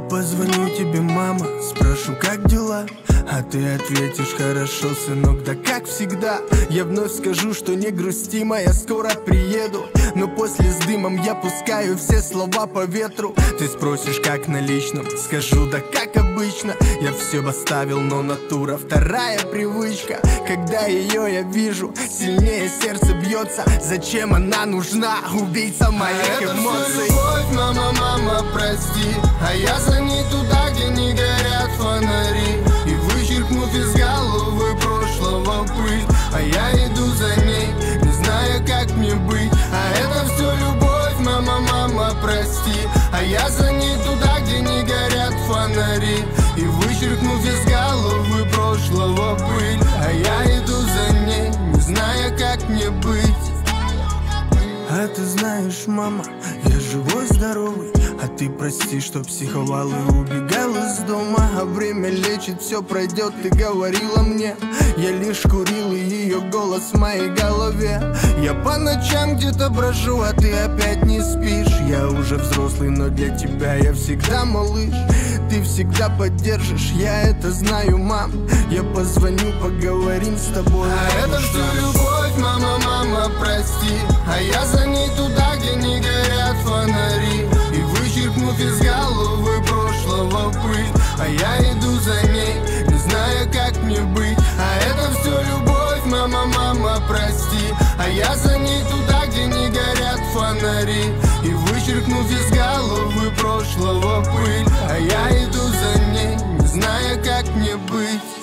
позвоню тебе, мама, спрошу, как дела? А ты ответишь: хорошо, сынок, да как всегда. Я вновь скажу, что не грусти, моя, скоро приеду. Но после с дымом я пускаю все слова по ветру. Ты спросишь, как на личном, скажу: да как обычно. Я все оставил, но натура вторая привычка. Когда ее я вижу, сильнее сердце бьется. Зачем она нужна, убийца моих эмоций? Любовь, мама, мама, прости. А я за ней туда, где не горят фонари. И вычеркнув из головы прошлого пыль. А я иду за ней, не зная, как мне быть. А это все любовь, мама, мама, прости. А я за ней туда, где не горят фонари. И вычеркнув из головы прошлого пыль. А я иду за ней, не зная, как мне быть. А ты знаешь, мама, я живой, здоровый. А ты прости, что психовал и убегал из дома. А время лечит, все пройдет, ты говорила мне. Я лишь курил, и ее голос в моей голове. Я по ночам где-то брожу, а ты опять не спишь. Я уже взрослый, но для тебя я всегда малыш. Ты всегда поддержишь, я это знаю, мам. Я позвоню, поговорим с тобой. А это все любовь, мама, мама, прости. А я за ней туда, где не горят фонари. И вычеркнув из головы прошлого пыль. А я иду за ней, не зная, как мне быть. А это все любовь, мама, мама, прости. А я за ней туда, где не горят фонари. И вычеркнув из головы прошлого пыль. А я иду за ней, не зная, как мне быть.